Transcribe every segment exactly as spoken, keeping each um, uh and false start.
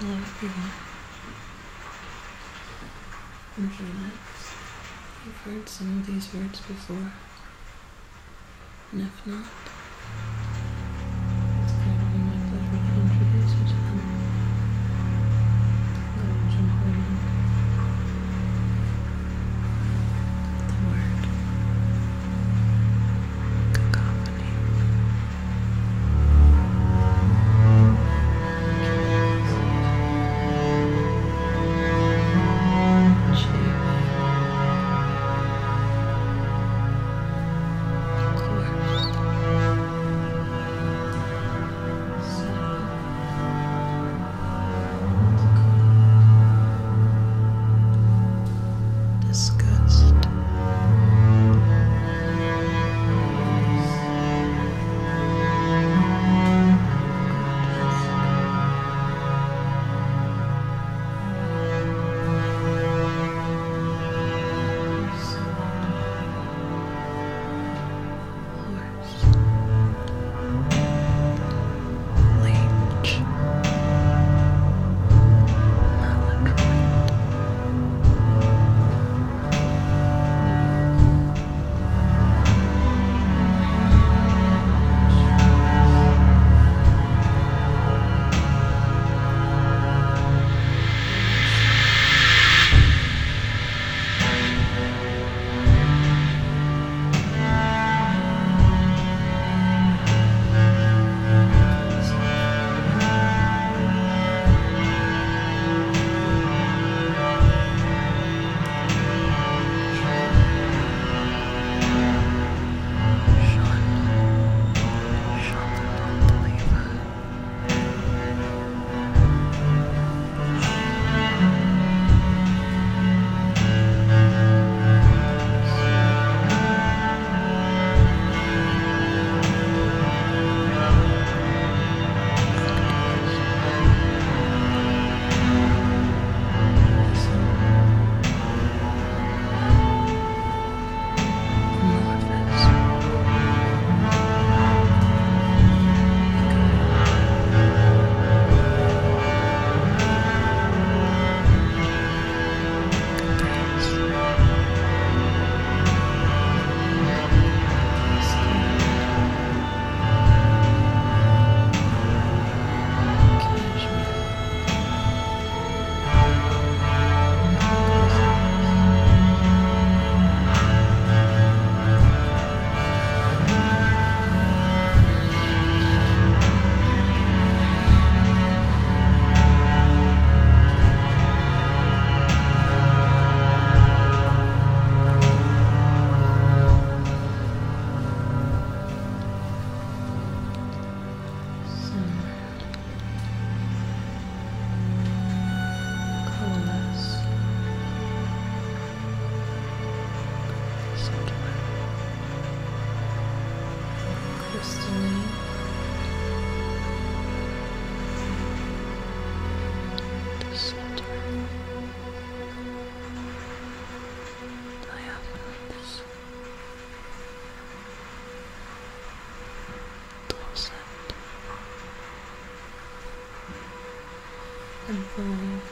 Hello everyone. I'm Jeanette. You've heard some of these words before, and if not, it's going to be my pleasure to introduce you to them. Hello, jump right in. The word cacophony. Disgust. Crystalline, disorder, diaphanous, dulcet, involved,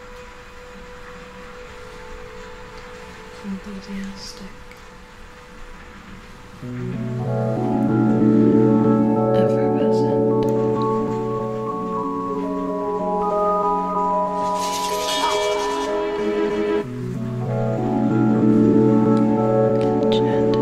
enthusiastic, effervescent, enchanted,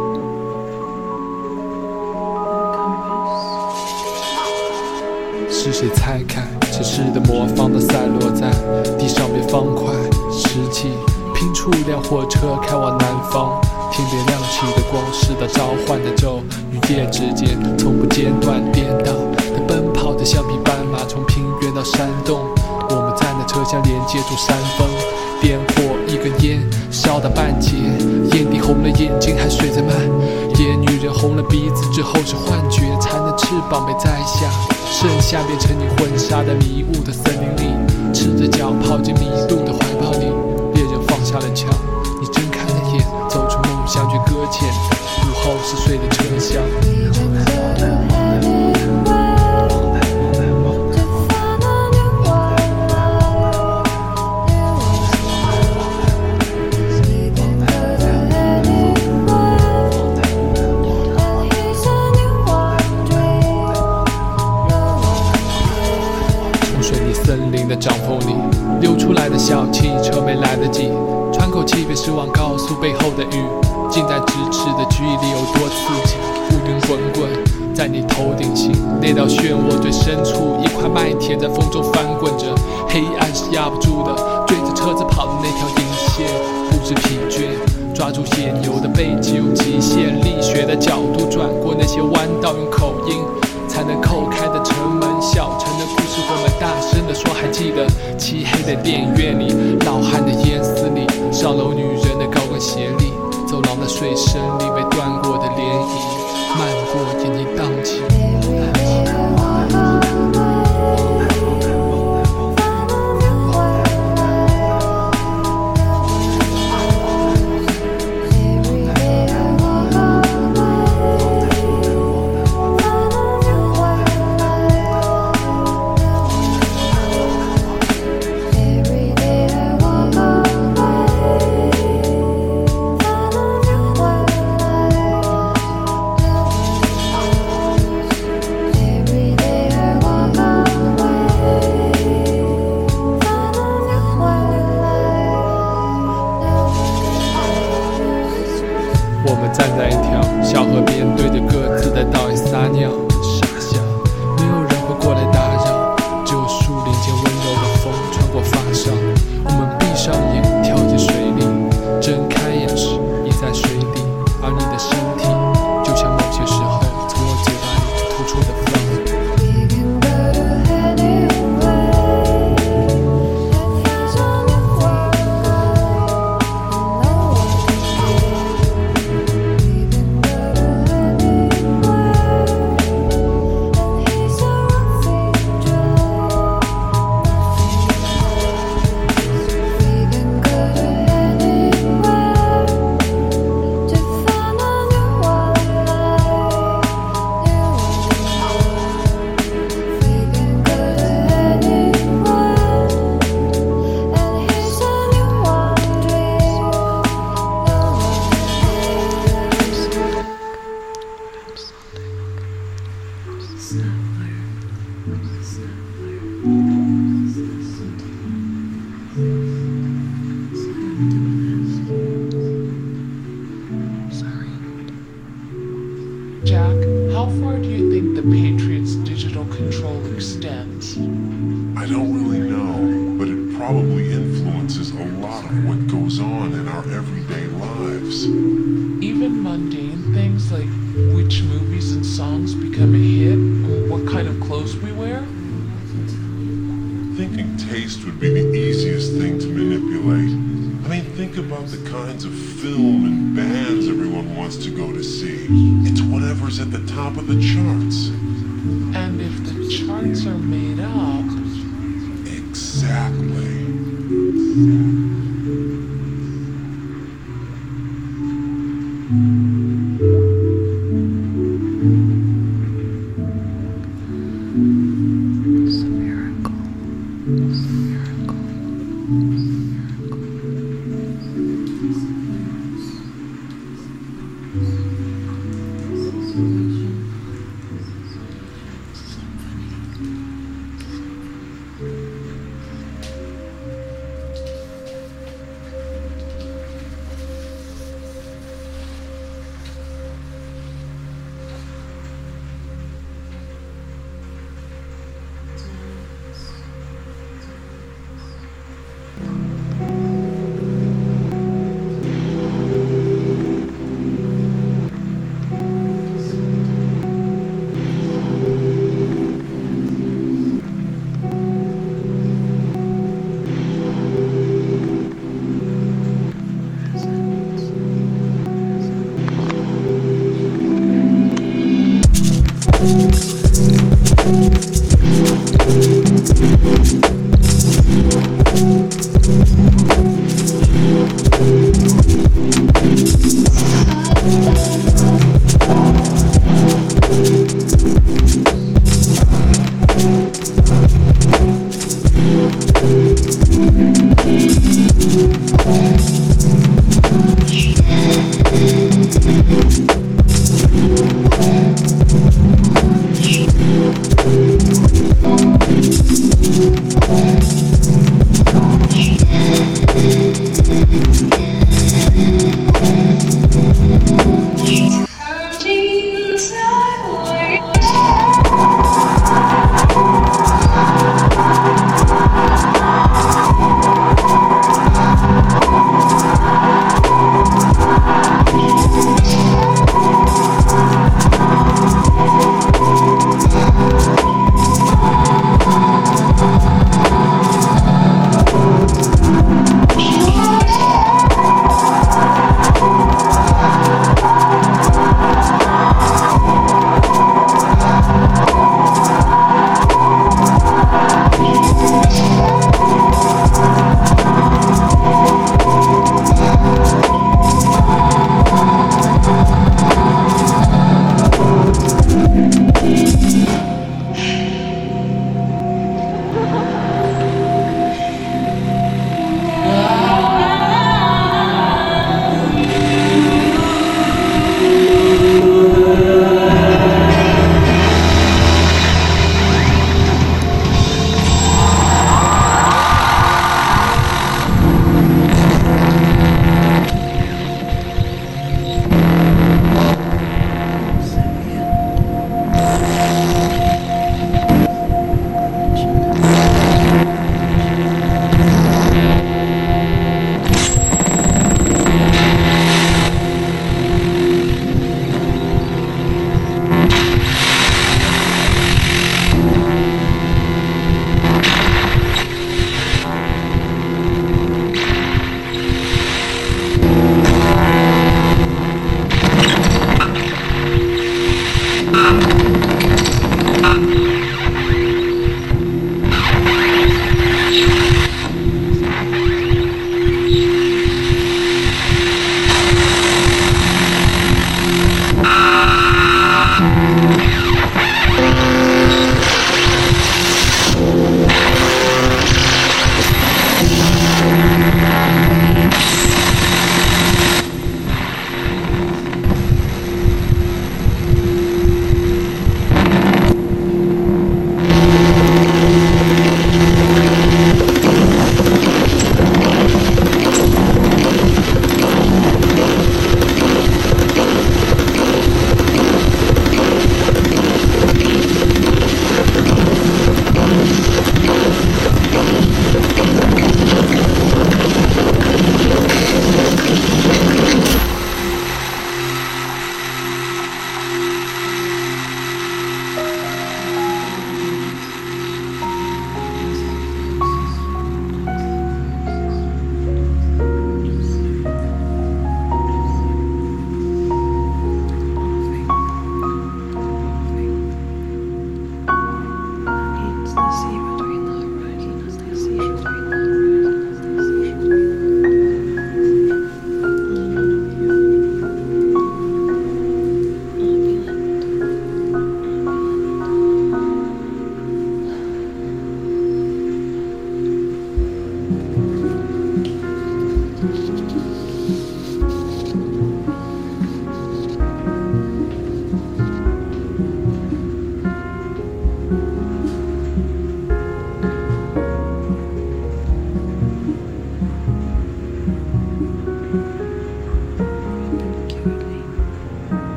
encompass, 是谁拆开城市的魔方的散落在地上面方块实际拼出一辆火车开往南方，天边亮起的光是道召唤的咒，与夜之间从不间断颠倒的奔跑的橡皮斑马，从平原到山洞，我们在那车厢连接住山峰，点火一根烟烧到半截，烟蒂红了眼睛还水在漫烟，女人红了鼻子之后是幻觉，才能翅膀被摘下，剩下变成你婚纱的迷雾的森林里，赤着脚跑进迷路的怀抱里，猎人放下了枪，你睁开了眼，走出梦想却搁浅，午后是睡的车厢。 水泥森林的掌缝里，流出来的小汽车没来得及喘口气，别失望，告诉背后的雨，近在咫尺的距离有多刺激。乌云滚滚在你头顶心，那道漩涡最深处，一块麦田在风中翻滚着，黑暗是压不住的，追着车子跑的那条银线，不知疲倦，抓住野牛的背脊用极限力学的角度转过那些弯道，用口音才能扣开的城门，小城的故事我们大声地说，还记得漆黑的电影院里，老汉的烟丝里，上楼女人的高跟鞋里，走廊的水声里，被断过的涟漪漫过眼睛荡起。我们站在一条小河边，对着各自的倒影撒尿傻笑，没有人会过来打扰，只有树林间温柔的风穿过发梢。我们闭上眼跳进水里，睁开眼时已在水底，而你的身体就像某些时候从我嘴巴里吐出的风。 Jack, how far do you think the Patriots' digital control extends? I don't really know, but it probably influences a lot of what goes on in our everyday lives. Even mundane things like which movies and songs become a hit, or what kind of clothes we wear? Thinking taste would be the easiest thing to manipulate. I mean, think about the kinds of film and bands everyone wants to go to see. It's whatever's at the top of the charts. And if the charts are made up... Exactly. It's a miracle. It's a miracle. It's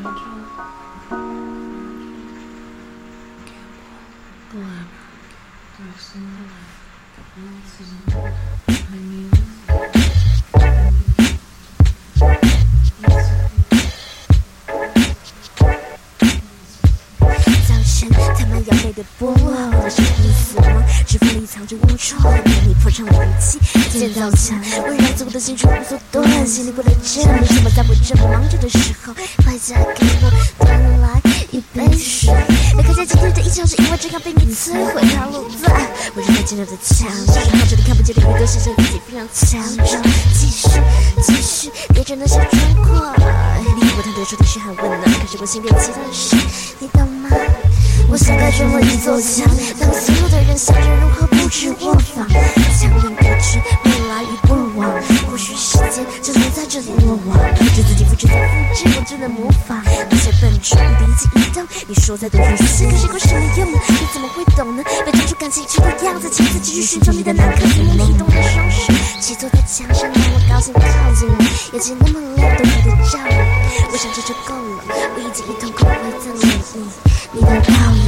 的剥落，我的生命死亡，指缝里藏着龌龊，为你破窗武器，建造墙，温柔在我的心中无所遁形，心里不能这样，为什么在我这么忙着的时候，回家给我端来一杯水？别看见今天的一场，是因为这样被你摧毁，它落在我仍然坚韧的墙上，靠着你看不见的云朵，显现自己非常强壮，继续继续，别着那些状况，离我谈的说的是很温暖，可是我心里有其他的事，你懂吗？我想盖中了一座墙，当所有的人想着如何布置卧房，墙并不知未来与过往，或许时间就能在这里落网，就自己复制再复制，我只能模仿那些笨拙无的一举一动。你说再多熟悉，可是有什么用呢？你怎么会懂呢？别装出感兴趣的样子，亲自继续寻找你的那颗引我移动的双手，骑坐在墙上让我高兴靠近你，眼睛那么亮，都可以照我。我想这就够了，我已经一通口回赠了你。你的倒影。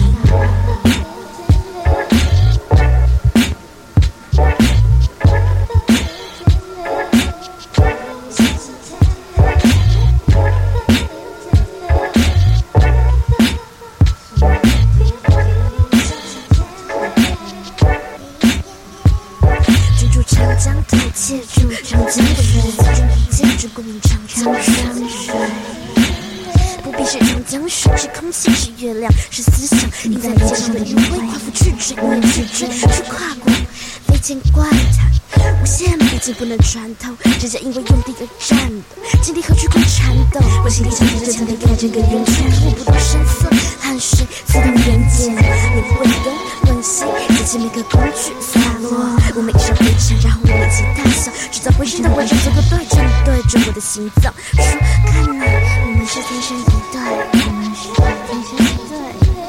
君住长江头，且住长江水，建筑共鸣长江水。不必是长江水，是空气，是月亮，是思想，印在你肩上的余晖，跨府去追，你也去追，是跨过飞剑怪谈，无限毕竟不能穿透，指甲因为用力而颤抖，经历何去空颤抖，我心里想着强烈盖这个圆圈，我不动声色，汗水刺痛眼睑，你会东问西，自己每个工具洒落，我每上回场，然后我每起大笑，制造回声的我让所有对着你对着我的心脏说，看呐，我们是天生一对，我们是天生一对。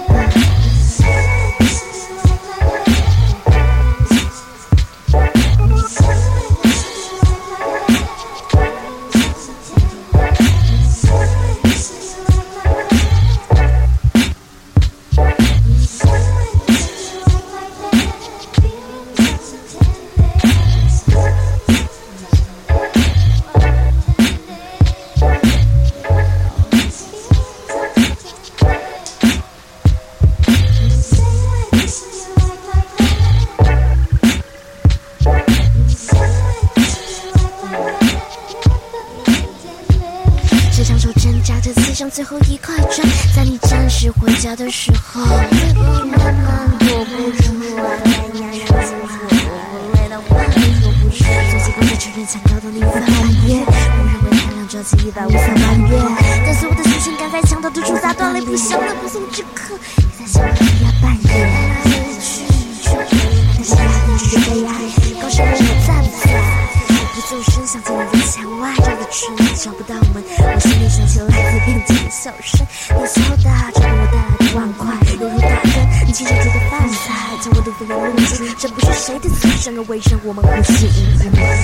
这长手挣扎着刺上最后一块砖，在你暂时回家的时候，慢慢躲不出来，太阳让自己我累到半夜说不出，最近光在承认想高到你无法翻越，我认为太阳照进一百无法翻越，但所有的新鲜感在墙头突出砸断了不香的不送之客，你在想我黑呀半夜，去去但是压力是悲哀，高声问我在不在？不奏声响进你的墙外，绕个圈找不到门，我心里响起来自边界的笑声，你笑大，这给我带来的万块，犹如大根，你亲手煮的饭菜，将我的肺阳入住，这不是谁的嘴，生而为人，我们互吸引。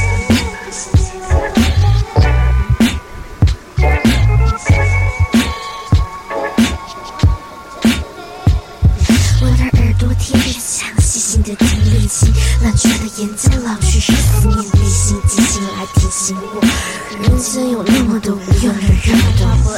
我的耳朵贴着墙，细心的听练习，乱转的眼睛老去是思念旅行，记醒来提醒我，人间有那么多无用的热度。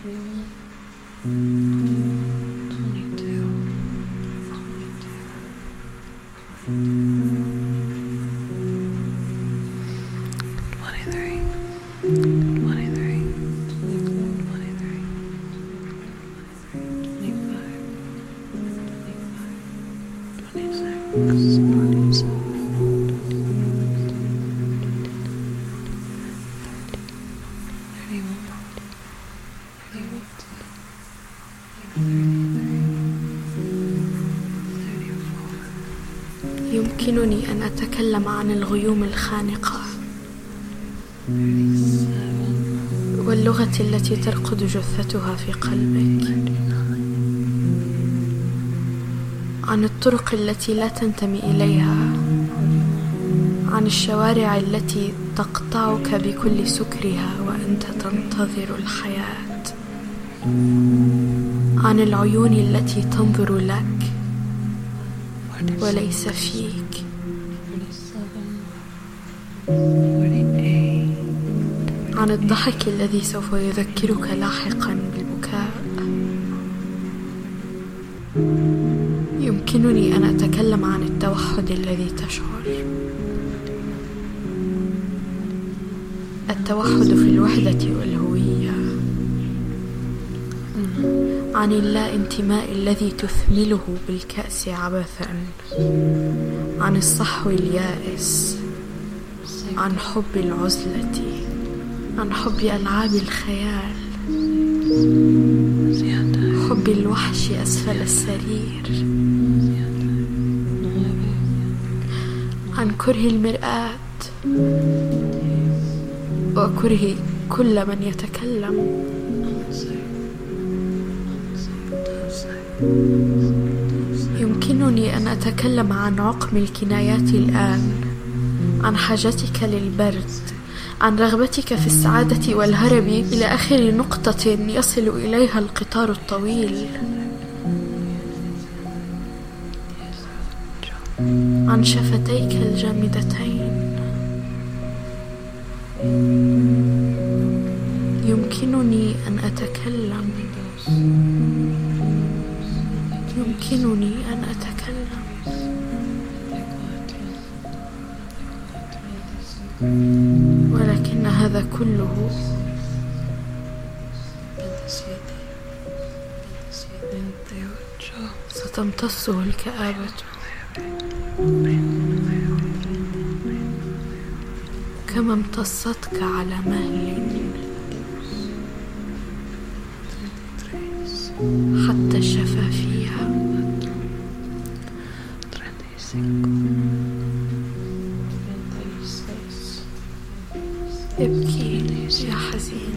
يمكنني أن أتكلم عن الغيوم الخانقة واللغة التي ترقد جثتها في قلبك، عن الطرق التي لا تنتمي إليها، عن الشوارع التي تقطعك بكل سكرها وأنت تنتظر الحياة، عن العيون التي تنظر لك وليس فيك، عن الضحك الذي سوف يذكرك لاحقا بالبكاء. يمكنني أن أتكلم عن التوحد الذي تشعر، التوحد في الوحدة والهوية، عن اللا انتماء الذي تثمله بالكأس عبثا، عن الصحو اليائس، عن حب العزلة، عن حب ألعاب الخيال، حب الوحش أسفل السرير، عن كره المرآة وكره كل من يتكلم. يمكنني أن أتكلم عن عقم الكنايات الآن، عن حاجتك للبرد، عن رغبتك في السعادة والهرب إلى آخر نقطة يصل إليها القطار الطويل، عن شفتيك الجامدتين. يمكنني أن أتكلم، يمكنني أن أتكلم، ولكن هذا كله ستمتصه الكآبة، كما امتصتك على مهل حتى الشفافية. ابكي يا حزين،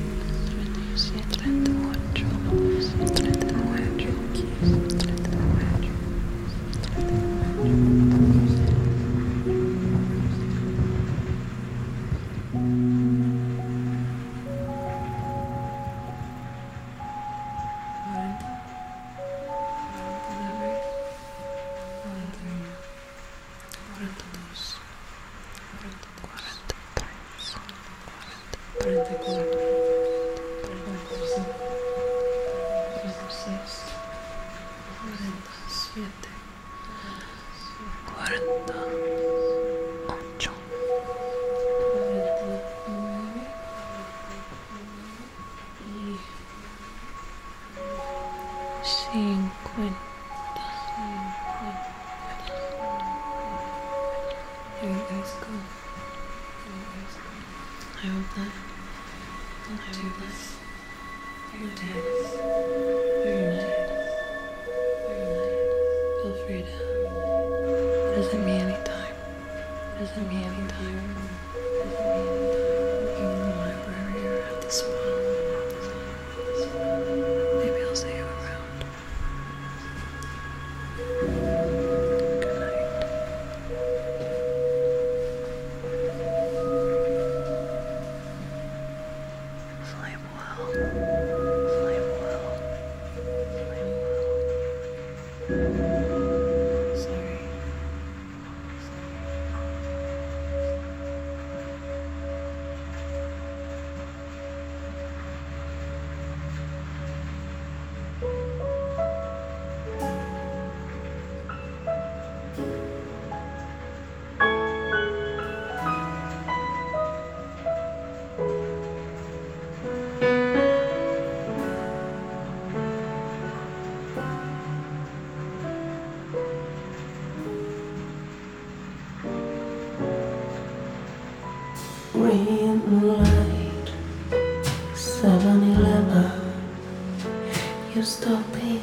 green light, seven eleven. You stop in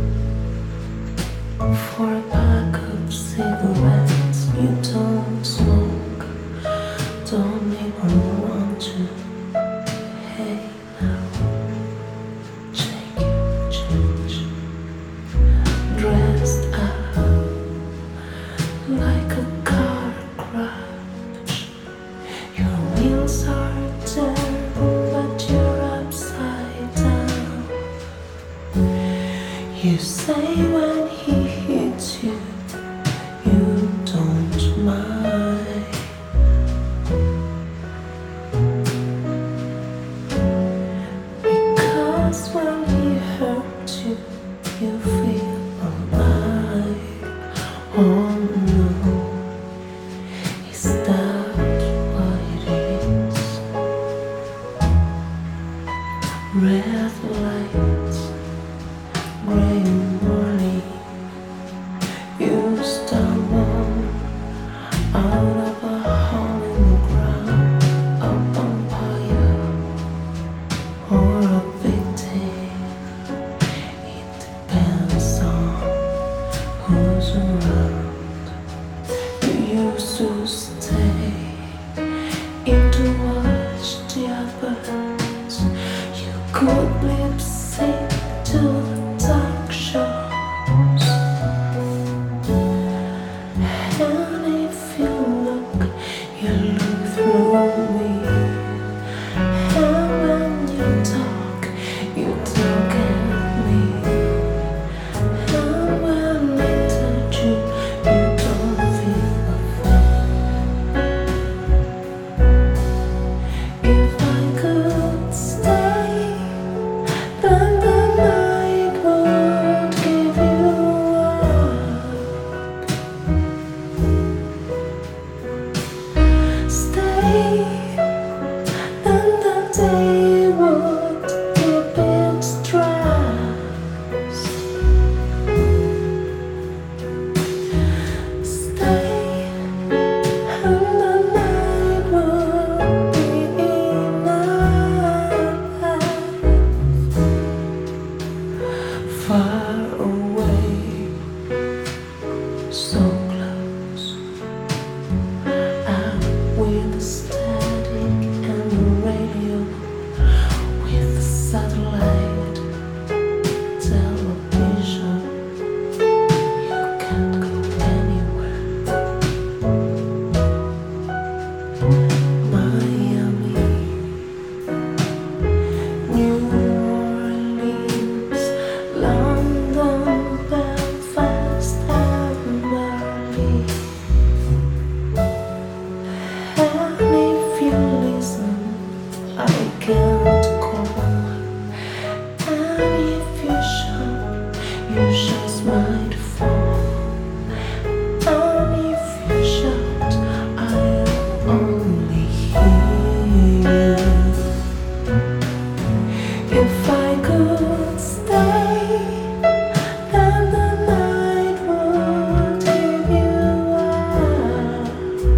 for a pack of cigarettes. You don't smoke, don't even want to. Hey now, shake your change. Dressed up like a car crash. Your wheels are turned, but you're upside down. You say when he hits you, you don't mind. Because when he hurts you, you feel alive. Oh no, is that what it is? Red lights, gray morning. You stumble out of a hole in the ground, a vampire or a victim. It depends on who's around. You used to stay in to watch the others. You could lip sync to the talk shows. And if you look, you look through me. And when you talk, you talk at me. And when I touch you, you don't feel a thing. If I could stay, then the night would give you up. Stay, then the day would keep its trust. Stay, and the night would be enough. Far away, so close. Out with the static and the radio, with the satellite television. You can't go anywhere. Miami, New Orleans, London, Belfast, and Berlin. And if you listen, I can't call. And if you shout, you just might fall. And if you shout, I'll only hear. If I could stay, then the night would give you up.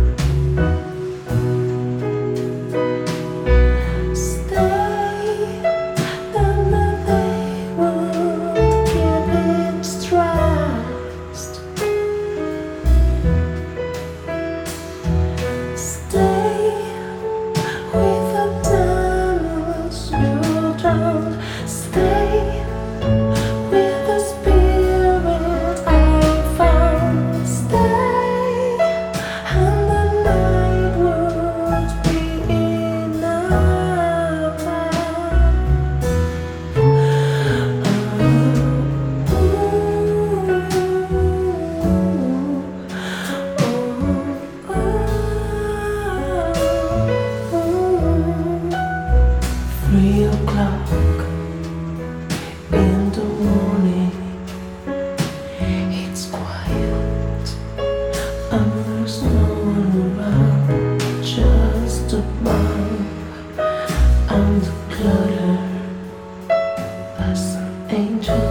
Stay, then the day would keep its trust. Stay with the diamonds you drown. Stay with the spirit I found. Stay, and the night would be enough. Three o'clock in the morning. It's quiet, and there's no one around. Just a bomb and the clutter as an angel.